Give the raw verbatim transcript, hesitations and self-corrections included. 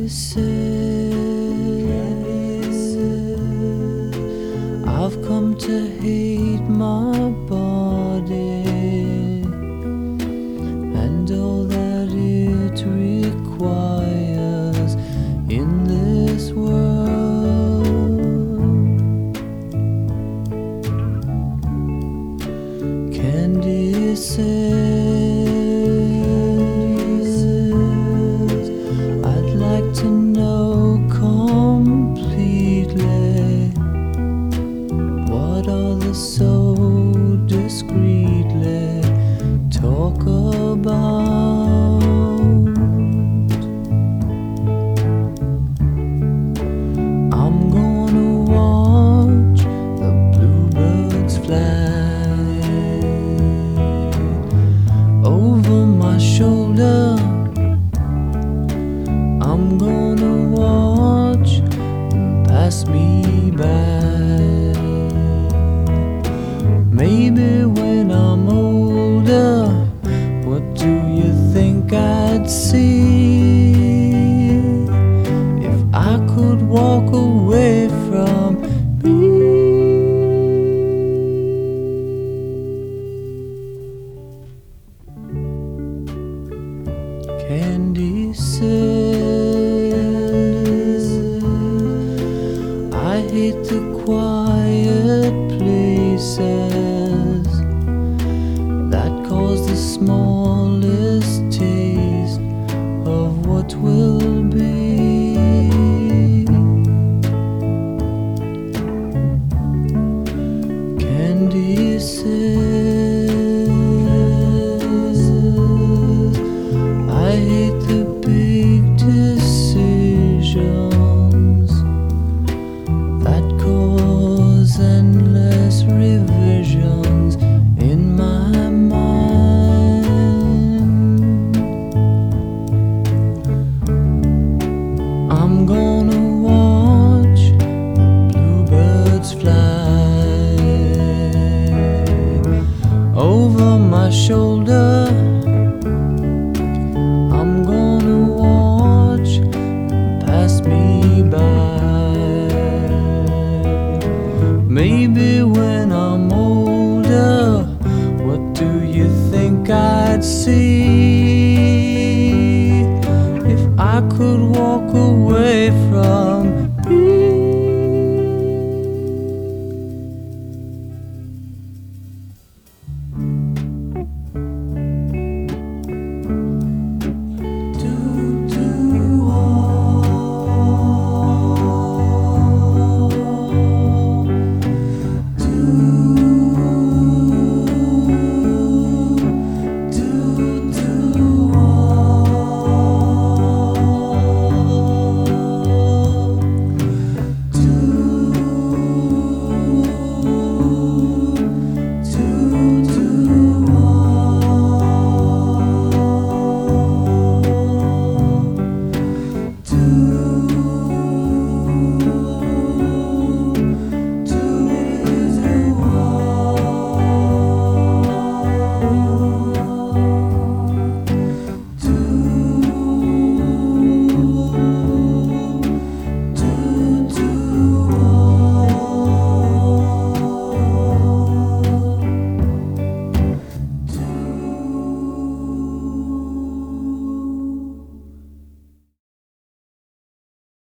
says I've come to hate my body and all that it requires in this world. Candy says I'd like to know completely what others so discreetly talk about. I'm gonna watch the bluebirds fly over my shoulder. I'm gonna watch them pass me by. Maybe when I'm older, what do you think I'd see if I could walk away from me? Candy says I hate the quiet places that cause the smallest taste of what will be. Candy says I hate the big decisions that cause endless revisions in my mind. I'm gonna watch the bluebirds fly over my shoulder. I'm gonna watch them pass me by. Maybe when I'm older, what do you think I'd see if I could